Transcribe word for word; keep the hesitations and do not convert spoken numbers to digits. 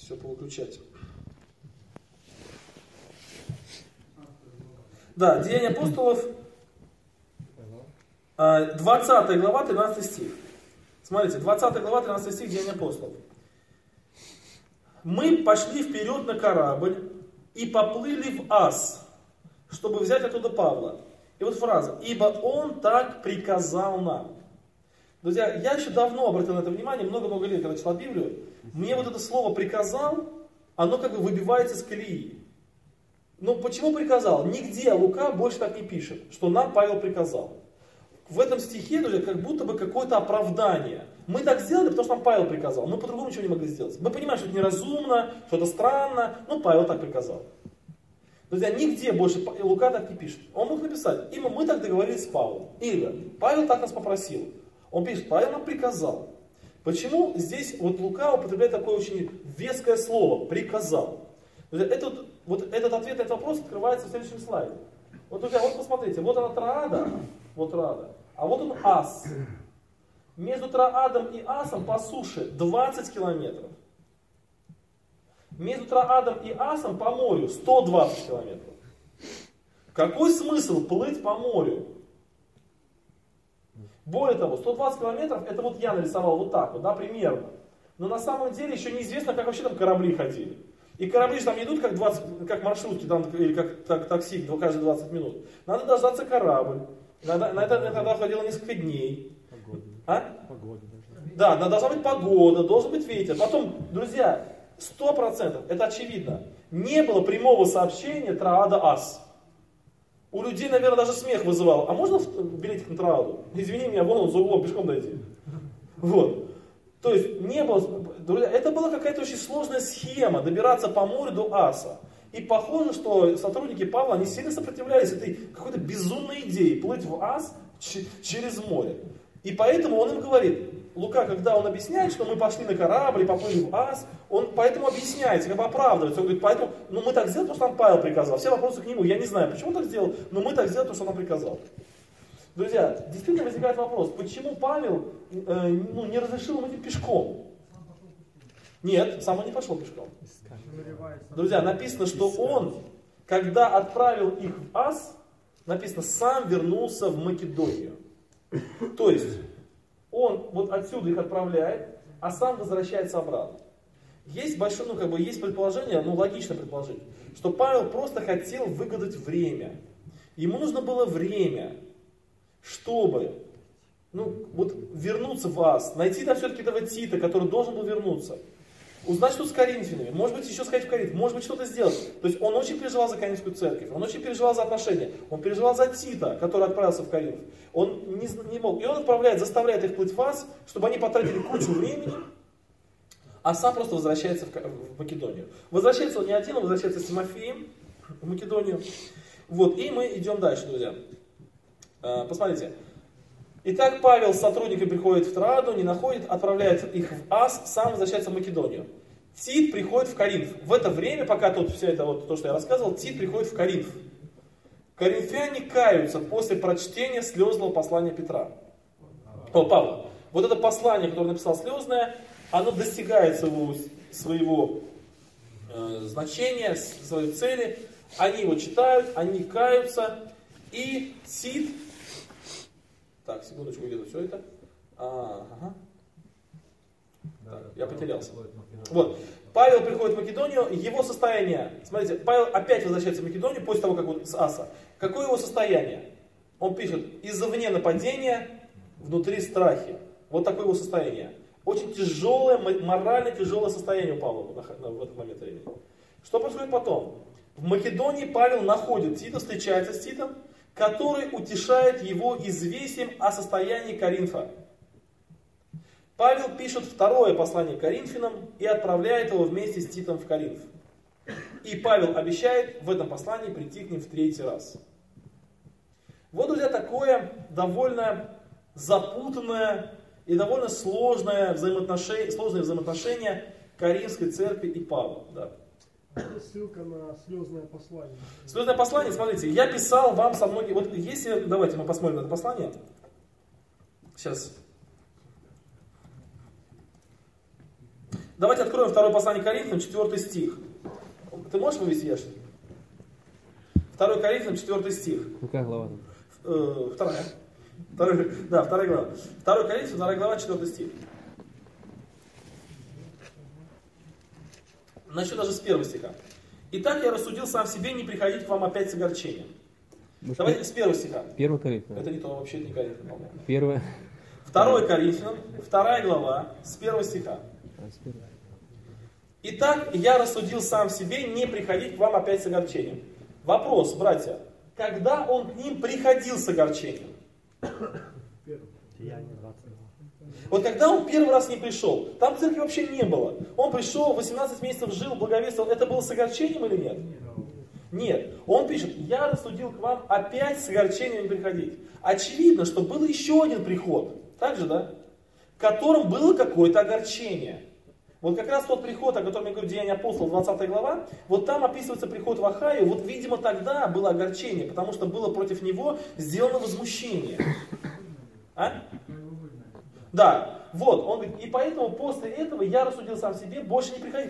все повыключать. Да, Деяния апостолов, двадцатая глава, тринадцатый стих. Смотрите, двадцатая глава, тринадцатый стих, Деяния апостолов. Мы пошли вперед на корабль и поплыли в Ас, чтобы взять оттуда Павла. И вот фраза: ибо он так приказал нам. Друзья, я еще давно обратил на это внимание, много-много лет, когда читал Библию. Мне вот это слово «приказал», оно как бы выбивается из колеи. Но почему приказал? Нигде Лука больше так не пишет, что нам Павел приказал. В этом стихе, друзья, как будто бы какое-то оправдание. Мы так сделали, потому что нам Павел приказал. Мы по-другому ничего не могли сделать. Мы понимаем, что это неразумно, что это странно, но Павел так приказал. Друзья, нигде больше Лука так не пишет. Он мог написать: именно мы так договорились с Павлом. Или Павел так нас попросил. Он пишет: Павел нам приказал. Почему здесь вот Лука употребляет такое очень веское слово «приказал»? Друзья, этот, вот этот ответ на этот вопрос открывается в следующем слайде. Вот, друзья, вот посмотрите, вот она Троада, вот Троада, а вот он Ас. Между Троадом и Асом по суше двадцать километров. Между Троадом и Асом по морю сто двадцать километров. Какой смысл плыть по морю? Более того, сто двадцать километров, это вот я нарисовал вот так вот, да, примерно. Но на самом деле еще неизвестно, как вообще там корабли ходили. И корабли же там не идут как, двадцать, как маршрутки там, или как, как такси каждые двадцать минут. Надо дождаться корабль. Надо, на это иногда уходило несколько дней. Погода. А? Погода должна быть. Да, должна быть погода, должен быть ветер. Потом, друзья, сто процентов, это очевидно, не было прямого сообщения Троада-Ас. У людей, наверное, даже смех вызывал. А можно билетик на Троаду? Извини меня, вон он за углом пешком дойти. Вот. То есть не было, друзья, это была какая-то очень сложная схема добираться по морю до Аса. И похоже, что сотрудники Павла, они сильно сопротивлялись этой какой-то безумной идее плыть в Ас через море. И поэтому он им говорит, Лука, когда он объясняет, что мы пошли на корабль и поплыли в Ас, он поэтому объясняется, как бы оправдывается. Он говорит, поэтому, ну мы так сделали, потому что нам Павел приказал. Все вопросы к нему, я не знаю, почему он так сделал, но мы так сделали, потому что он нам приказал. Друзья, действительно возникает вопрос, почему Павел э, ну, не разрешил им идти пешком? Нет, сам он не пошел пешком. Друзья, написано, что он, когда отправил их в Ас, написано, сам вернулся в Македонию. То есть, он вот отсюда их отправляет, а сам возвращается обратно. Есть большое, ну как бы есть предположение, ну логично предположить, что Павел просто хотел выгадать время. Ему нужно было время, чтобы ну, вот, вернуться в Ас, найти там все-таки этого Тита, который должен был вернуться. Узнать, что с Коринфянами, может быть, еще сходить в Коринф, может быть, что-то сделать. То есть он очень переживал за Коринфскую церковь, он очень переживал за отношения, он переживал за Тита, который отправился в Коринф. Он не, не мог, и он отправляет, заставляет их плыть в Ас, чтобы они потратили кучу времени, а сам просто возвращается в, в Македонию. Возвращается он не один, он возвращается с Тимофеем в Македонию. Вот, и мы идем дальше, друзья. Посмотрите. Итак, Павел с сотрудниками приходит в Троаду, не находит, отправляет их в Ас, сам возвращается в Македонию. Тит приходит в Коринф. В это время, пока тут все это, вот, то, что я рассказывал, Тит приходит в Коринф. Коринфяне каются после прочтения слезного послания Петра. О, Павла. Вот это послание, которое написал слезное, оно достигает своего, своего э, значения, своей цели. Они его читают, они каются, и Тит... Так, секундочку, где тут все это? А, ага. Так, я потерялся. Вот. Павел приходит в Македонию, его состояние, смотрите, Павел опять возвращается в Македонию после того, как он с Аса. Какое его состояние? Он пишет, извне нападения, внутри страхи. Вот такое его состояние. Очень тяжелое, морально тяжелое состояние у Павла в этот момент времени. Что происходит потом? В Македонии Павел находит Тита, встречается с Титом, который утешает его известием о состоянии Коринфа. Павел пишет второе послание Коринфянам и отправляет его вместе с Титом в Коринф. И Павел обещает в этом послании прийти к ним в третий раз. Вот, друзья, такое довольно запутанное и довольно сложное взаимоотношение, сложное взаимоотношение Коринфской церкви и Павла. Да. Это ссылка на слезное послание. Слезное послание, смотрите, я писал вам со многими... Вот если... Давайте мы посмотрим на это послание. Сейчас. Давайте откроем второе послание Коринфянам, четвёртый стих. Ты можешь вывести, Яш? второе Коринфянам, четвёртый стих. Какая глава? Э, вторая. Второй, да, вторая глава. второе Коринфянам, вторая глава, четвёртый стих. Начну даже с первого стиха. Итак, я рассудил сам себе не приходить к вам опять с огорчением. Может, Давайте с первого стиха. Первый Коринфянам. Это не то, вообще не Коринфянам, по-моему. Первое. второе Коринфянам, вторая глава, с первого стиха. А, с первого. Итак, я рассудил сам себе не приходить к вам опять с огорчением. Вопрос, братья, когда он к ним приходил с огорчением? Вот когда он первый раз не пришел, там церкви вообще не было. Он пришел, восемнадцать месяцев жил, благовествовал. Это было с огорчением или нет? Нет. Он пишет, я рассудил к вам опять с огорчением не приходить. Очевидно, что был еще один приход. Так же, да? В котором было какое-то огорчение. Вот как раз тот приход, о котором я говорю, Деяния апостолов, двадцатая глава, вот там описывается приход в Ахаю. Вот, видимо, тогда было огорчение, потому что было против него сделано возмущение. А? Да, вот, он говорит, и поэтому после этого я рассудил сам себе больше не приходить.